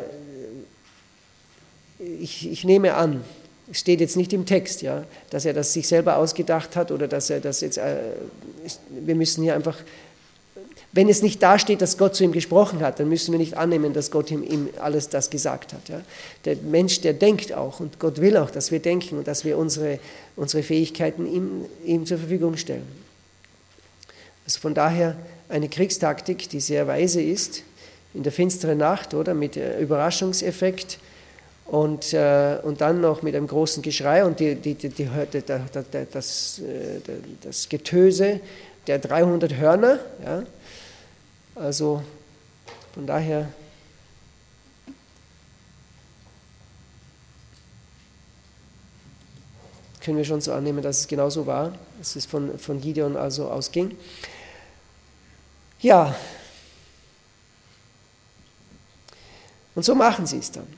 ich, ich nehme an, es steht jetzt nicht im Text, ja, dass er das sich selber ausgedacht hat oder dass er das jetzt, äh, wir müssen hier einfach, wenn es nicht dasteht, dass Gott zu ihm gesprochen hat, dann müssen wir nicht annehmen, dass Gott ihm, ihm alles das gesagt hat. Ja. Der Mensch, der denkt auch und Gott will auch, dass wir denken und dass wir unsere, unsere Fähigkeiten ihm, ihm zur Verfügung stellen. Also von daher eine Kriegstaktik, die sehr weise ist, in der finsteren Nacht, oder, mit Überraschungseffekt, Und, äh, und dann noch mit einem großen Geschrei und die, die, die, die, die, die, das, das Getöse der dreihundert Hörner. Ja. Also von daher können wir schon so annehmen, dass es genauso war, dass es von, von Gideon also ausging. Ja, und so machen sie es dann.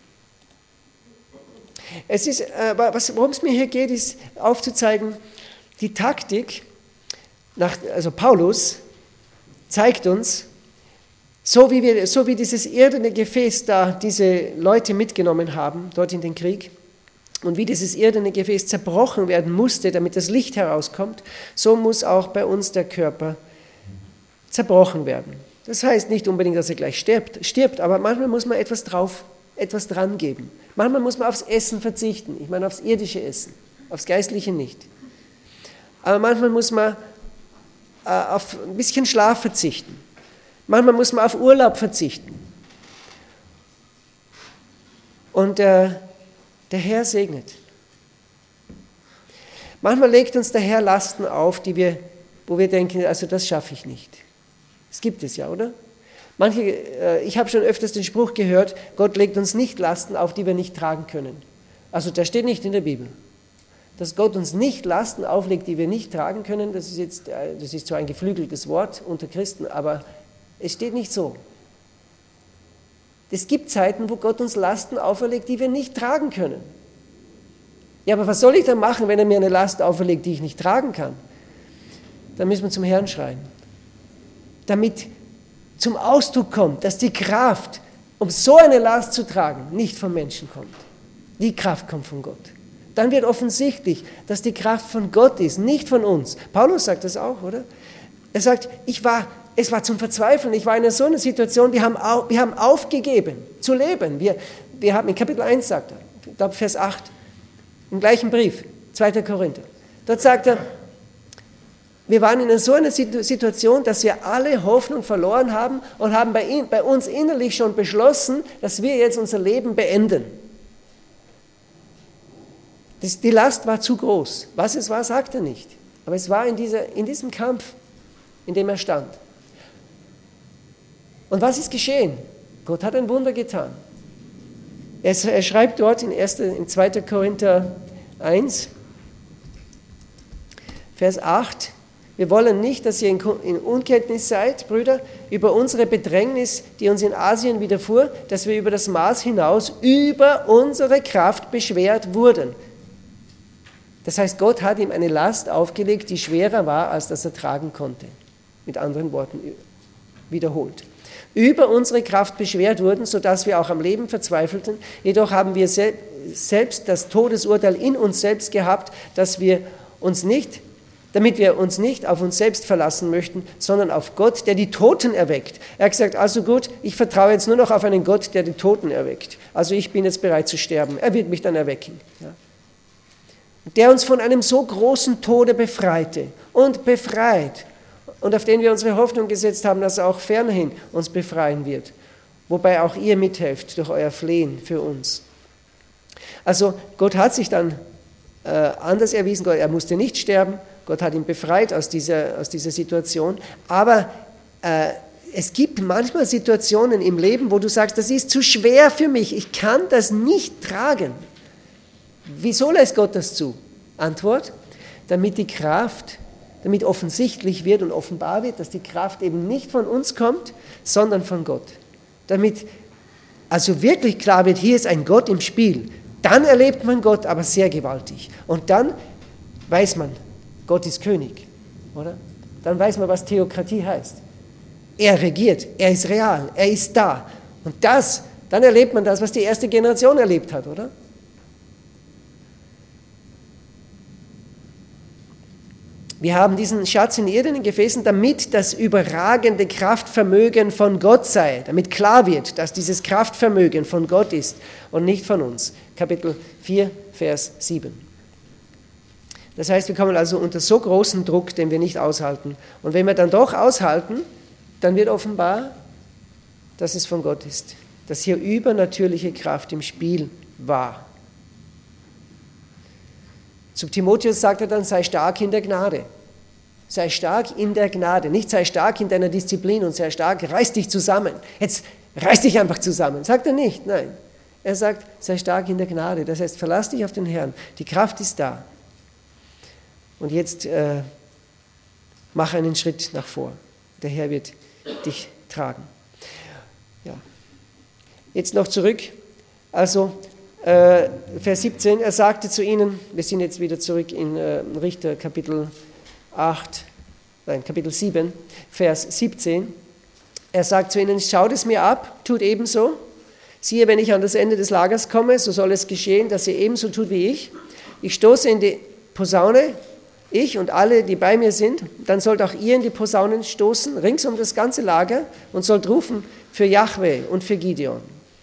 Es ist, äh, worum es mir hier geht, ist aufzuzeigen, die Taktik, nach, also Paulus zeigt uns, so wie, wir, so wie dieses irdene Gefäß da diese Leute mitgenommen haben, dort in den Krieg, und wie dieses irdene Gefäß zerbrochen werden musste, damit das Licht herauskommt, so muss auch bei uns der Körper zerbrochen werden. Das heißt nicht unbedingt, dass er gleich stirbt, stirbt, aber manchmal muss man etwas drauf etwas dran geben. Manchmal muss man aufs Essen verzichten, ich meine aufs irdische Essen, aufs geistliche nicht. Aber manchmal muss man äh, auf ein bisschen Schlaf verzichten. Manchmal muss man auf Urlaub verzichten. Und äh, der Herr segnet. Manchmal legt uns der Herr Lasten auf, die wir, wo wir denken, also das schaffe ich nicht. Das gibt es ja, oder? Manche, äh, ich habe schon öfters den Spruch gehört, Gott legt uns nicht Lasten auf, die wir nicht tragen können. Also das steht nicht in der Bibel. Dass Gott uns nicht Lasten auflegt, die wir nicht tragen können, das ist jetzt, äh, das ist zwar ein geflügeltes Wort unter Christen, aber es steht nicht so. Es gibt Zeiten, wo Gott uns Lasten auferlegt, die wir nicht tragen können. Ja, aber was soll ich dann machen, wenn er mir eine Last auferlegt, die ich nicht tragen kann? Dann müssen wir zum Herrn schreien. Damit zum Ausdruck kommt, dass die Kraft, um so eine Last zu tragen, nicht vom Menschen kommt. Die Kraft kommt von Gott. Dann wird offensichtlich, dass die Kraft von Gott ist, nicht von uns. Paulus sagt das auch, oder? Er sagt, ich war, es war zum Verzweifeln. Ich war in so einer Situation, wir haben, au, wir haben aufgegeben zu leben. Wir, wir haben in Kapitel eins, sagt er, ich glaube Vers acht, im gleichen Brief, zweiter Korinther. Dort sagt er, wir waren in so einer Situation, dass wir alle Hoffnung verloren haben und haben bei, ihn, bei uns innerlich schon beschlossen, dass wir jetzt unser Leben beenden. Das, die Last war zu groß. Was es war, sagt er nicht. Aber es war in, dieser, in diesem Kampf, in dem er stand. Und was ist geschehen? Gott hat ein Wunder getan. Er, er schreibt dort in, in zweiter Korinther eins, Vers acht, wir wollen nicht, dass ihr in Unkenntnis seid, Brüder, über unsere Bedrängnis, die uns in Asien widerfuhr, dass wir über das Maß hinaus über unsere Kraft beschwert wurden. Das heißt, Gott hat ihm eine Last aufgelegt, die schwerer war, als dass er tragen konnte. Mit anderen Worten wiederholt. Über unsere Kraft beschwert wurden, sodass wir auch am Leben verzweifelten. Jedoch haben wir selbst das Todesurteil in uns selbst gehabt, dass wir uns nicht damit wir uns nicht auf uns selbst verlassen möchten, sondern auf Gott, der die Toten erweckt. Er hat gesagt, also gut, ich vertraue jetzt nur noch auf einen Gott, der die Toten erweckt. Also ich bin jetzt bereit zu sterben. Er wird mich dann erwecken. Ja. Der uns von einem so großen Tode befreite und befreit und auf den wir unsere Hoffnung gesetzt haben, dass er auch fernerhin uns befreien wird. Wobei auch ihr mithelft durch euer Flehen für uns. Also Gott hat sich dann äh, anders erwiesen. Er musste nicht sterben. Gott hat ihn befreit aus dieser, aus dieser Situation. Aber äh, es gibt manchmal Situationen im Leben, wo du sagst, das ist zu schwer für mich, ich kann das nicht tragen. Wieso lässt Gott das zu? Antwort, damit die Kraft, damit offensichtlich wird und offenbar wird, dass die Kraft eben nicht von uns kommt, sondern von Gott. Damit also wirklich klar wird, hier ist ein Gott im Spiel. Dann erlebt man Gott aber sehr gewaltig. Und dann weiß man, Gott ist König, oder? Dann weiß man, was Theokratie heißt. Er regiert, er ist real, er ist da. Und das, dann erlebt man das, was die erste Generation erlebt hat, oder? Wir haben diesen Schatz in irdenen Gefäßen, damit das überragende Kraftvermögen von Gott sei, damit klar wird, dass dieses Kraftvermögen von Gott ist und nicht von uns. Kapitel vier, Vers sieben. Das heißt, wir kommen also unter so großen Druck, den wir nicht aushalten. Und wenn wir dann doch aushalten, dann wird offenbar, dass es von Gott ist, dass hier übernatürliche Kraft im Spiel war. Zu Timotheus sagt er dann, sei stark in der Gnade. Sei stark in der Gnade. Nicht sei stark in deiner Disziplin und sei stark, reiß dich zusammen. Jetzt reiß dich einfach zusammen. Sagt er nicht, nein. Er sagt, sei stark in der Gnade. Das heißt, verlass dich auf den Herrn. Die Kraft ist da. Und jetzt äh, mach einen Schritt nach vor. Der Herr wird dich tragen. Ja. Jetzt noch zurück. Also, äh, Vers siebzehn, er sagte zu ihnen, wir sind jetzt wieder zurück in äh, Richter Kapitel acht, nein, Kapitel sieben, Vers siebzehn. Er sagt zu ihnen, schaut es mir ab, tut ebenso. Siehe, wenn ich an das Ende des Lagers komme, so soll es geschehen, dass ihr ebenso tut wie ich. Ich stoße in die Posaune, ich und alle, die bei mir sind, dann sollt auch ihr in die Posaunen stoßen, rings um das ganze Lager, und sollt rufen für Jahwe und für Gideon.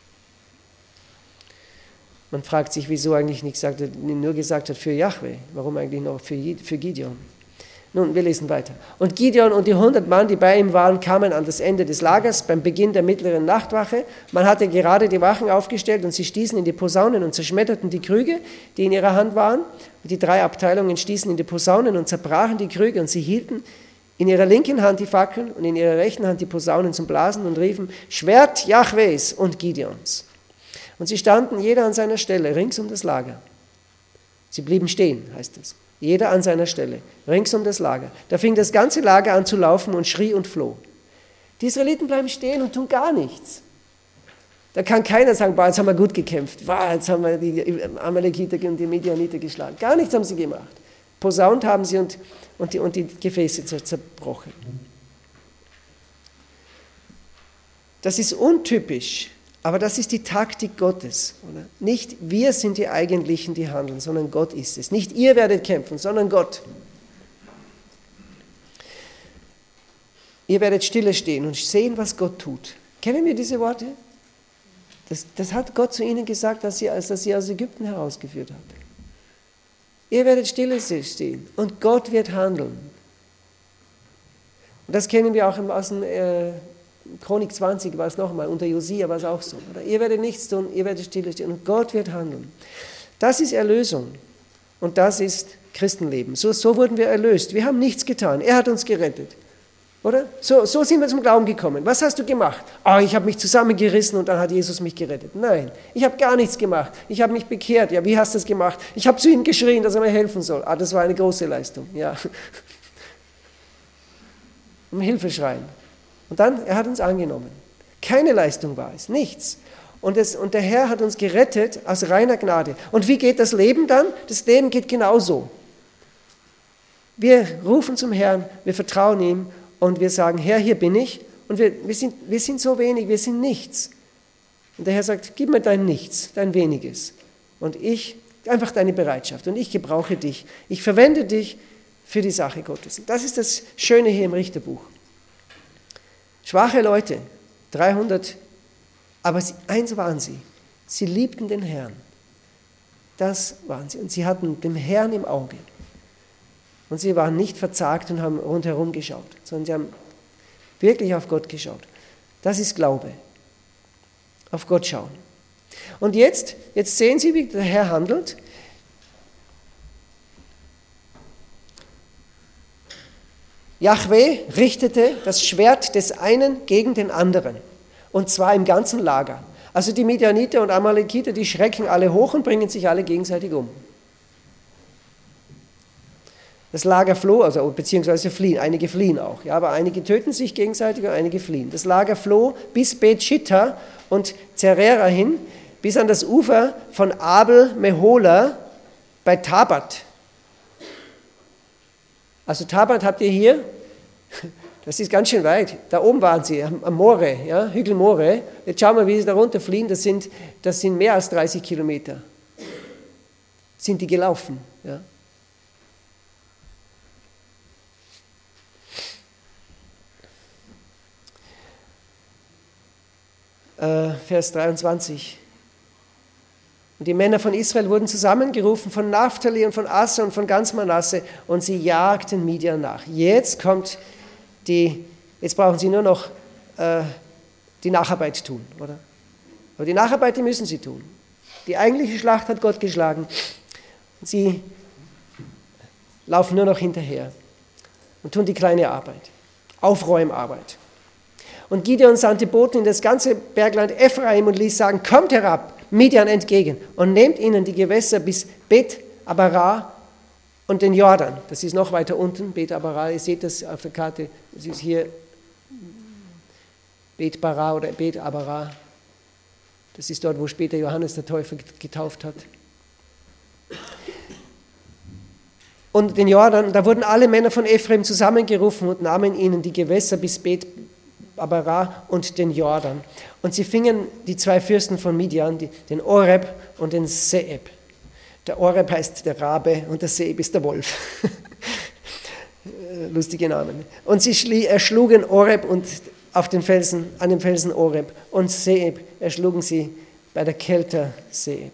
Man fragt sich, wieso eigentlich nicht gesagt hat, nur gesagt hat für Jahwe, warum eigentlich noch für, für Gideon? Nun, wir lesen weiter. Und Gideon und die hundert Mann, die bei ihm waren, kamen an das Ende des Lagers beim Beginn der mittleren Nachtwache. Man hatte gerade die Wachen aufgestellt und sie stießen in die Posaunen und zerschmetterten die Krüge, die in ihrer Hand waren. Und die drei Abteilungen stießen in die Posaunen und zerbrachen die Krüge, und sie hielten in ihrer linken Hand die Fackeln und in ihrer rechten Hand die Posaunen zum Blasen und riefen, Schwert Jahwes und Gideons. Und sie standen jeder an seiner Stelle, rings um das Lager. Sie blieben stehen, heißt es. Jeder an seiner Stelle, rings um das Lager. Da fing das ganze Lager an zu laufen und schrie und floh. Die Israeliten bleiben stehen und tun gar nichts. Da kann keiner sagen, boah, jetzt haben wir gut gekämpft, boah, jetzt haben wir die Amalekiter und die Midianiter geschlagen. Gar nichts haben sie gemacht. Posaunt haben sie und, und, die, und die Gefäße zerbrochen. Das ist untypisch. Aber das ist die Taktik Gottes. Oder? Nicht wir sind die Eigentlichen, die handeln, sondern Gott ist es. Nicht ihr werdet kämpfen, sondern Gott. ihr werdet stille stehen und sehen, was Gott tut. Kennen wir diese Worte? Das, das hat Gott zu ihnen gesagt, als, sie, als er sie aus Ägypten herausgeführt hat. Ihr werdet stille stehen und Gott wird handeln. Und das kennen wir auch aus dem äh, Chronik zwanzig, war es nochmal, unter Josia war es auch so. Oder? Ihr werdet nichts tun, ihr werdet stille stehen und Gott wird handeln. Das ist Erlösung und das ist Christenleben. So, so wurden wir erlöst. Wir haben nichts getan. Er hat uns gerettet. Oder? So, so sind wir zum Glauben gekommen. Was hast du gemacht? Oh, ich habe mich zusammengerissen und dann hat Jesus mich gerettet. Nein, ich habe gar nichts gemacht. Ich habe mich bekehrt. Ja, wie hast du das gemacht? Ich habe zu ihm geschrien, dass er mir helfen soll. Ah, das war eine große Leistung. Ja. Um Hilfe schreien. Und dann, er hat uns angenommen. Keine Leistung war es, nichts. Und, es, und der Herr hat uns gerettet aus reiner Gnade. Und wie geht das Leben dann? Das Leben geht genauso. Wir rufen zum Herrn, wir vertrauen ihm und wir sagen, Herr, hier bin ich. Und wir, wir, sind, wir sind so wenig, wir sind nichts. Und der Herr sagt, gib mir dein Nichts, dein Weniges. Und ich, einfach deine Bereitschaft. Und ich gebrauche dich. Ich verwende dich für die Sache Gottes. Das ist das Schöne hier im Richterbuch. Schwache Leute, dreihundert, aber sie, eins waren sie. Sie liebten den Herrn. Das waren sie. Und sie hatten den Herrn im Auge. Und sie waren nicht verzagt und haben rundherum geschaut, sondern sie haben wirklich auf Gott geschaut. Das ist Glaube. Auf Gott schauen. Und jetzt, jetzt sehen Sie, wie der Herr handelt. Jahwe richtete das Schwert des einen gegen den anderen. Und zwar im ganzen Lager. Also die Midianiter und Amalekiter, die schrecken alle hoch und bringen sich alle gegenseitig um. Das Lager floh, also beziehungsweise fliehen, einige fliehen auch, ja, aber einige töten sich gegenseitig und einige fliehen. Das Lager floh bis Bet-Shitta und Zerera hin, bis an das Ufer von Abel-Mehola bei Tabat. Also Tabat habt ihr hier, das ist ganz schön weit, da oben waren sie, am More, ja, Hügel More. Jetzt schauen wir, wie sie da runterfliehen, das sind, das sind mehr als dreißig Kilometer. Sind die gelaufen, ja. Vers dreiundzwanzig. Und die Männer von Israel wurden zusammengerufen von Naphtali und von Aser und von ganz Manasse und sie jagten Midian nach. Jetzt kommt die, jetzt brauchen sie nur noch äh, die Nacharbeit tun, oder? Aber die Nacharbeit, die müssen sie tun. Die eigentliche Schlacht hat Gott geschlagen. Sie laufen nur noch hinterher und tun die kleine Arbeit, Aufräumarbeit. Und Gideon sandte Boten in das ganze Bergland Ephraim und ließ sagen, kommt herab, Midian entgegen und nehmt ihnen die Gewässer bis Bet-Abara und den Jordan. Das ist noch weiter unten, Bet-Abara, ihr seht das auf der Karte, das ist hier Bet-Bara oder Bet-Abara. Das ist dort, wo später Johannes der Täufer getauft hat. Und den Jordan, da wurden alle Männer von Ephraim zusammengerufen und nahmen ihnen die Gewässer bis Bet-Abara und den Jordan. Und sie fingen die zwei Fürsten von Midian, die, den Oreb und den Seeb. Der Oreb heißt der Rabe und der Seeb ist der Wolf. Lustige Namen. Und sie erschlugen Oreb und auf den Felsen, an dem Felsen Oreb und Seeb erschlugen sie bei der Kelter Seeb.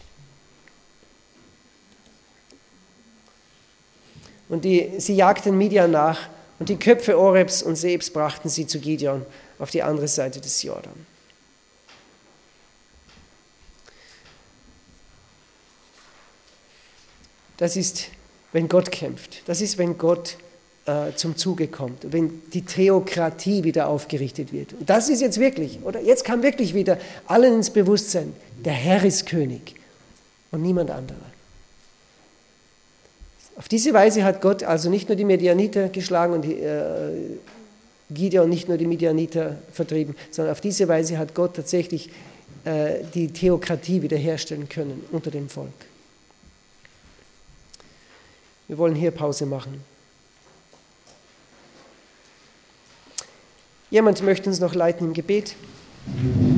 Und die, sie jagten Midian nach. Und die Köpfe Orebs und Seebs brachten sie zu Gideon auf die andere Seite des Jordan. Das ist, wenn Gott kämpft. Das ist, wenn Gott äh, zum Zuge kommt. Wenn die Theokratie wieder aufgerichtet wird. Und das ist jetzt wirklich, oder jetzt kam wirklich wieder allen ins Bewusstsein, der Herr ist König und niemand anderer. Auf diese Weise hat Gott also nicht nur die Midianiter geschlagen und die, äh, Gideon nicht nur die Midianiter vertrieben, sondern auf diese Weise hat Gott tatsächlich äh, die Theokratie wiederherstellen können unter dem Volk. Wir wollen hier Pause machen. Jemand möchte uns noch leiten im Gebet.